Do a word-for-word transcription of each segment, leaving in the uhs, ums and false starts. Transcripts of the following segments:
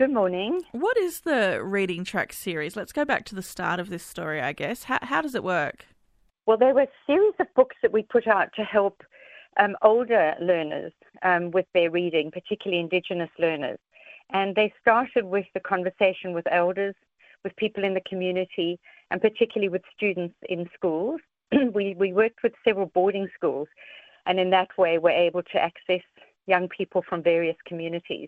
Good morning. What is the Reading Track series? Let's go back to the start of this story, I guess. How, how does it work? Well, there were a series of books that we put out to help um, older learners um, with their reading, particularly Indigenous learners. And they started with the conversation with elders, with people in the community, and particularly with students in schools. we, we worked with several boarding schools, and in that way we're able to access young people from various communities.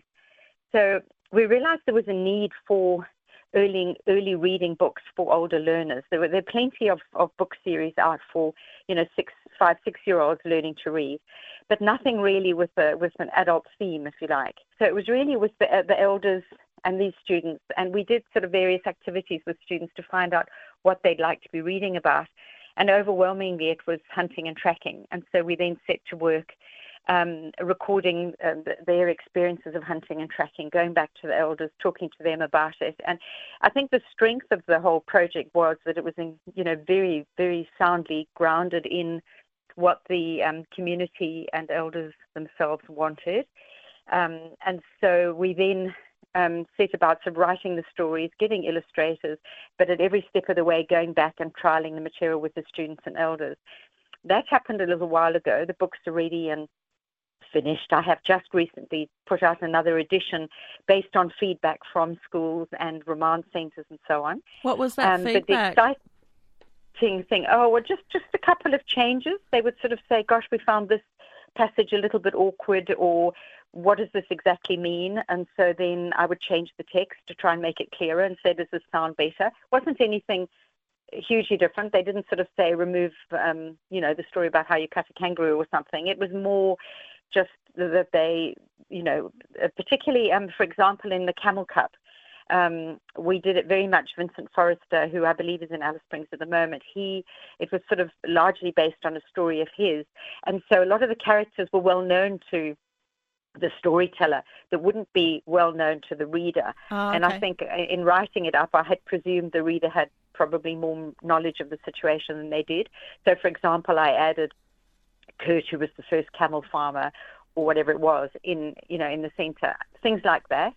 So we realized there was a need for early early reading books for older learners. There were there are plenty of, of book series out for, you know, six, five, six-year-olds learning to read, but nothing really with a, with an adult theme, if you like. So it was really with the, uh, the elders and these students, and we did sort of various activities with students to find out what they'd like to be reading about. And overwhelmingly, it was hunting and tracking. And so we then set to work Um, recording uh, their experiences of hunting and tracking, going back to the elders, talking to them about it. And I think the strength of the whole project was that it was, in, you know, very, very soundly grounded in what the um, community and elders themselves wanted. Um, and so we then um, set about sort of writing the stories, getting illustrators, but at every step of the way going back and trialing the material with the students and elders. That happened a little while ago. The books are ready and finished. I have just recently put out another edition based on feedback from schools and remand centres and so on. What was that um, feedback? But the exciting thing, oh, well, just, just a couple of changes. They would sort of say, gosh, we found this passage a little bit awkward, or what does this exactly mean? And so then I would change the text to try and make it clearer and say, does this sound better? Wasn't anything hugely different. They didn't sort of say remove, um, you know, the story about how you cut a kangaroo or something. It was more just that they, you know, particularly, um, for example, in the Camel Cup, um, we did it very much. Vincent Forrester, who I believe is in Alice Springs at the moment, he, it was sort of largely based on a story of his. And so a lot of the characters were well known to the storyteller that wouldn't be well known to the reader. Oh, okay. And I think in writing it up, I had presumed the reader had probably more knowledge of the situation than they did. So, for example, I added Kurt, who was the first camel farmer, or whatever it was, in you know in the centre, things like that.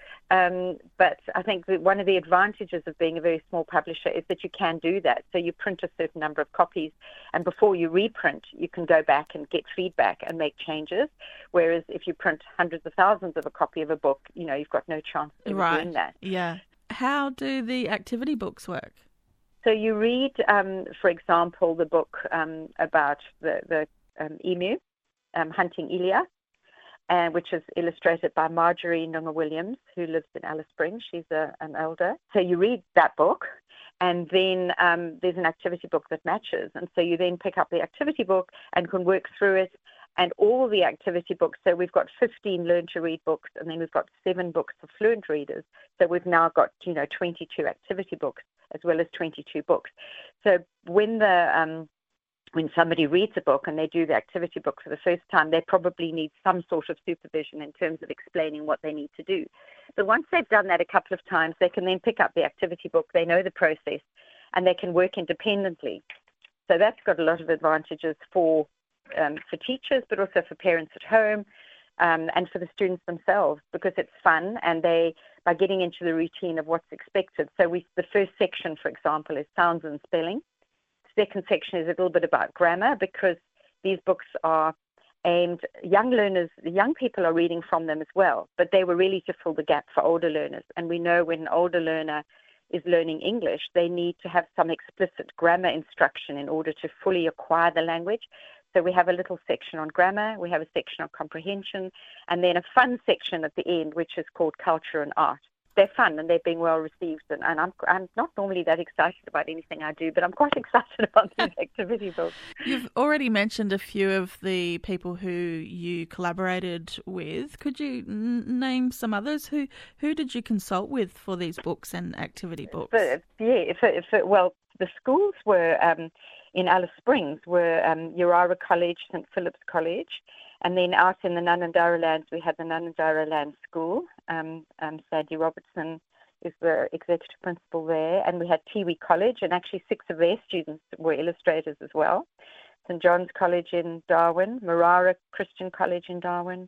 Um, but I think that one of the advantages of being a very small publisher is that you can do that. So you print a certain number of copies, and before you reprint, you can go back and get feedback and make changes. Whereas if you print hundreds of thousands of a copy of a book, you know, you've got no chance of right. doing that. Yeah. How do the activity books work? So you read, um, for example, the book um, about the, the um, emu, um, Hunting Elia, uh, which is illustrated by Marjorie Nunga Williams, who lives in Alice Springs. She's a, an elder. So you read that book, and then um, there's an activity book that matches. And so you then pick up the activity book and can work through it. And all the activity books, so we've got fifteen learn to read books, and then we've got seven books for fluent readers. So we've now got, you know, twenty-two activity books as well as twenty-two books. So when the um, when somebody reads a book and they do the activity book for the first time, they probably need some sort of supervision in terms of explaining what they need to do. But once they've done that a couple of times, they can then pick up the activity book. They know the process, and they can work independently. So that's got a lot of advantages for Um, for teachers, but also for parents at home, um, and for the students themselves, because it's fun, and they, by getting into the routine of what's expected. So we, the first section, for example, is sounds and spelling. The second section is a little bit about grammar, because these books are aimed, young learners, the young people are reading from them as well, but they were really to fill the gap for older learners. And we know when an older learner is learning English, they need to have some explicit grammar instruction in order to fully acquire the language. So we have a little section on grammar, we have a section on comprehension, and then a fun section at the end, which is called culture and art. They're fun and they're being well received, and, and I'm I'm not normally that excited about anything I do, but I'm quite excited about these activity books. You've already mentioned a few of the people who you collaborated with. Could you n- name some others? Who who did you consult with for these books and activity books? For, yeah, for, for, well, the schools were... Um, in Alice Springs were um, Urara College, Saint Philip's College, and then out in the Nunandarra lands we had the Nunandarra Land School. Um, um, Sandy Robertson is the executive principal there, and we had Tiwi College, and actually six of their students were illustrators as well. Saint John's College in Darwin, Marara Christian College in Darwin,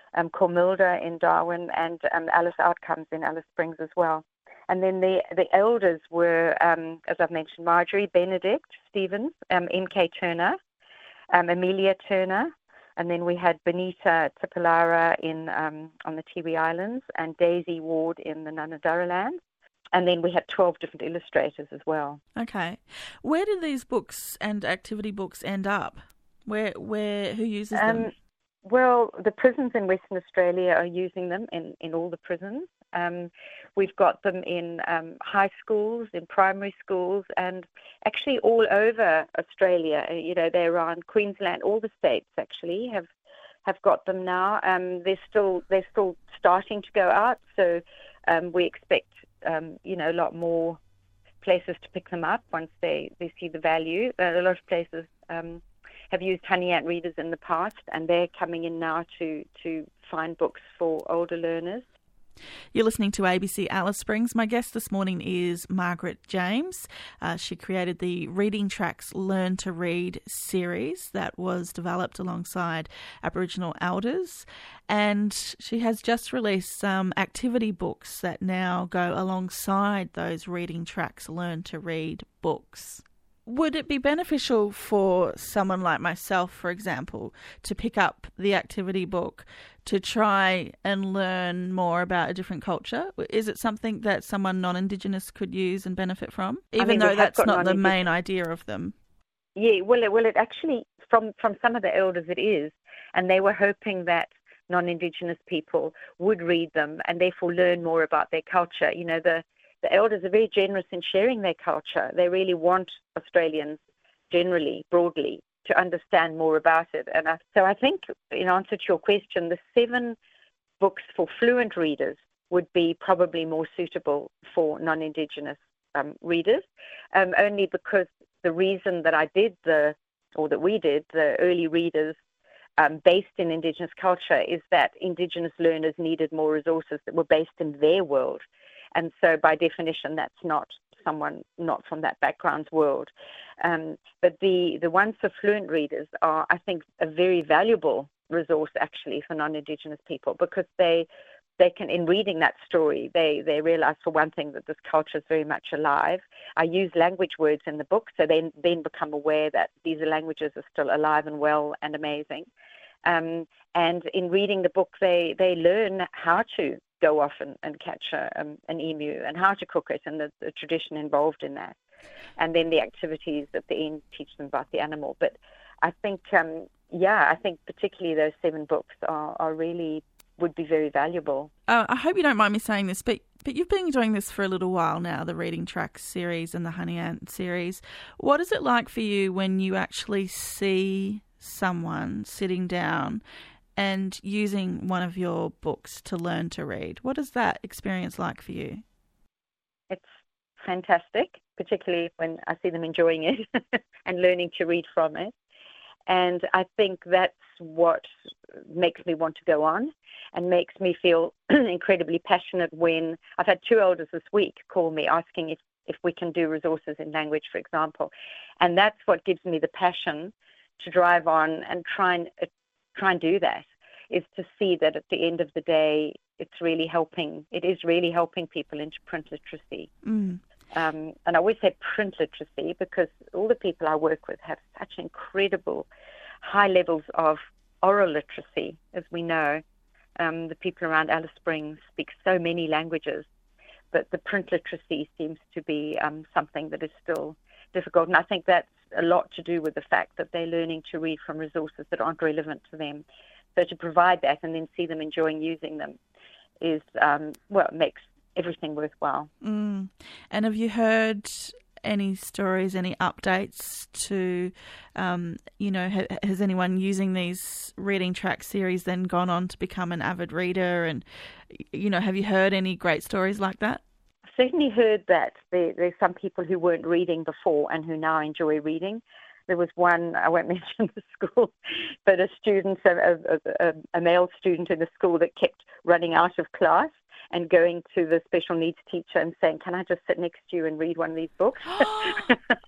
um, Cormilda in Darwin, and um, Alice Outcomes in Alice Springs as well. And then the, the elders were, um, as I've mentioned, Marjorie, Benedict, Stevens, um, M K Turner, um, Amelia Turner, and then we had Benita Tipilara in um, on the Tiwi Islands, and Daisy Ward in the Nunadara lands. And then we had twelve different illustrators as well. Okay. Where do these books and activity books end up? Where, where, who uses them? Um, well, the prisons in Western Australia are using them in, in all the prisons. Um, we've got them in um, high schools, in primary schools, and actually all over Australia. You know, they're around Queensland. All the states actually have have got them now. Um, they're still they're still starting to go out, so um, we expect um, you know a lot more places to pick them up once they, they see the value. Uh, a lot of places um, have used Honey Ant readers in the past, and they're coming in now to to find books for older learners. You're listening to A B C Alice Springs. My guest this morning is Margaret James. Uh, she created the Reading Tracks Learn to Read series that was developed alongside Aboriginal elders, and she has just released some activity books that now go alongside those Reading Tracks Learn to Read books. Would it be beneficial for someone like myself, for example, to pick up the activity book to try and learn more about a different culture? Is it something that someone non-Indigenous could use and benefit from, even I mean, though that's not the main idea of them? Yeah, well, it, well, it actually, from, from some of the elders it is, and they were hoping that non-Indigenous people would read them and therefore learn more about their culture. You know, the The elders are very generous in sharing their culture. They really want Australians generally, broadly, to understand more about it. And I, so I think, in answer to your question, the seven books for fluent readers would be probably more suitable for non-Indigenous um, readers, um, only because the reason that I did the, or that we did, the early readers um, based in Indigenous culture is that Indigenous learners needed more resources that were based in their world. And so, by definition, that's not someone not from that background's world. Um, but the, the ones for fluent readers are, I think, a very valuable resource, actually, for non-Indigenous people, because they they can, in reading that story, they, they realize, for one thing, that this culture is very much alive. I use language words in the book, so they then become aware that these languages are still alive and well and amazing. Um, and in reading the book, they, they learn how to go off and, and catch a, um, an emu and how to cook it and the, the tradition involved in that. And then the activities at the end teach them about the animal. But I think, um, yeah, I think particularly those seven books are, are really, would be very valuable. Uh, I hope you don't mind me saying this, but but you've been doing this for a little while now, the Reading Tracks series and the Honey Ant series. What is it like for you when you actually see someone sitting down and using one of your books to learn to read? What is that experience like for you? It's fantastic, particularly when I see them enjoying it and learning to read from it. And I think that's what makes me want to go on and makes me feel incredibly passionate when I've had two elders this week call me asking if, if we can do resources in language, for example. And that's what gives me the passion to drive on and try and uh, try and do that, is to see that at the end of the day, it's really helping. It is really helping people into print literacy. Mm. Um, and I always say print literacy because all the people I work with have such incredible high levels of oral literacy, as we know. Um, the people around Alice Springs speak so many languages, but the print literacy seems to be um, something that is still difficult. And I think that's a lot to do with the fact that they're learning to read from resources that aren't relevant to them. So to provide that and then see them enjoying using them is, um, well, it makes everything worthwhile. Mm. And have you heard any stories, any updates to, um, you know, ha- has anyone using these Reading Track series then gone on to become an avid reader? And, you know, have you heard any great stories like that? I've certainly heard that there, there's some people who weren't reading before and who now enjoy reading. There was one, I won't mention the school, but a student, a, a, a male student in the school that kept running out of class and going to the special needs teacher and saying, can I just sit next to you and read one of these books? Oh,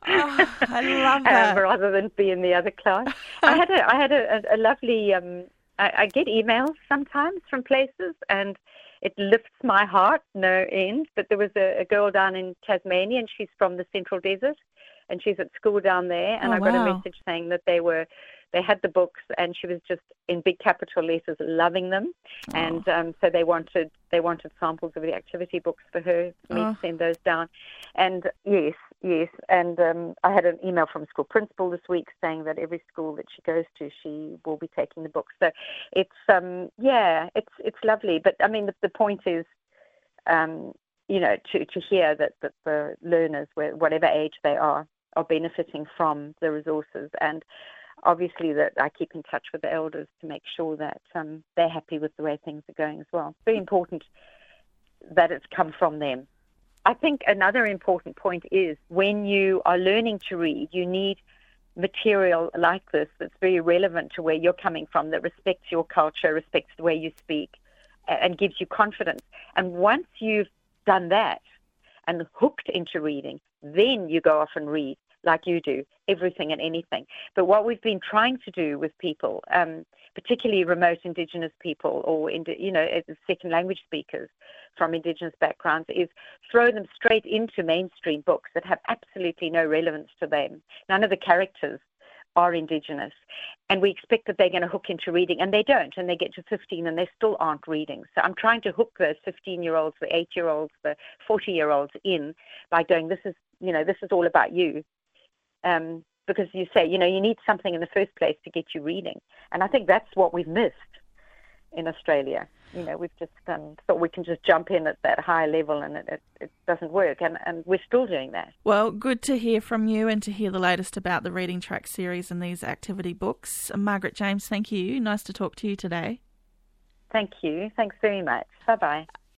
I love that. Um, rather than be in the other class. I had a, I had a, a lovely um, I, I get emails sometimes from places, and it lifts my heart no end. But there was a, a girl down in Tasmania, and she's from the Central Desert, and she's at school down there. And oh, I got wow. a message saying that they were, they had the books, and she was just in big capital letters loving them. Oh. And um, so they wanted they wanted samples of the activity books for her, for me Oh. to send those down. And yes, yes. And um, I had an email from a school principal this week saying that every school that she goes to, she will be taking the books. So it's um, yeah, it's it's lovely. But I mean, the, the point is, um, you know, to to hear that that the learners, whatever age they are, are benefiting from the resources. And obviously that I keep in touch with the elders to make sure that um, they're happy with the way things are going as well. It's very important that it's come from them. I think another important point is when you are learning to read, you need material like this that's very relevant to where you're coming from, that respects your culture, respects the way you speak, and gives you confidence. And once you've done that and hooked into reading, then you go off and read like you do, everything and anything. But what we've been trying to do with people, um, particularly remote Indigenous people or, you know, second language speakers from Indigenous backgrounds, is throw them straight into mainstream books that have absolutely no relevance to them. None of the characters are Indigenous. And we expect that they're going to hook into reading, and they don't. And they get to fifteen and they still aren't reading. So I'm trying to hook those fifteen-year-olds, the eight-year-olds, the forty-year-olds in by going, this is, you know, this is all about you. Um, because you say, you know, you need something in the first place to get you reading. And I think that's what we've missed in Australia. You know, we've just um, thought we can just jump in at that high level, and it, it, it doesn't work. And, and we're still doing that. Well, good to hear from you and to hear the latest about the Reading Track series and these activity books. Margaret James, thank you. Nice to talk to you today. Thank you. Thanks very much. Bye-bye.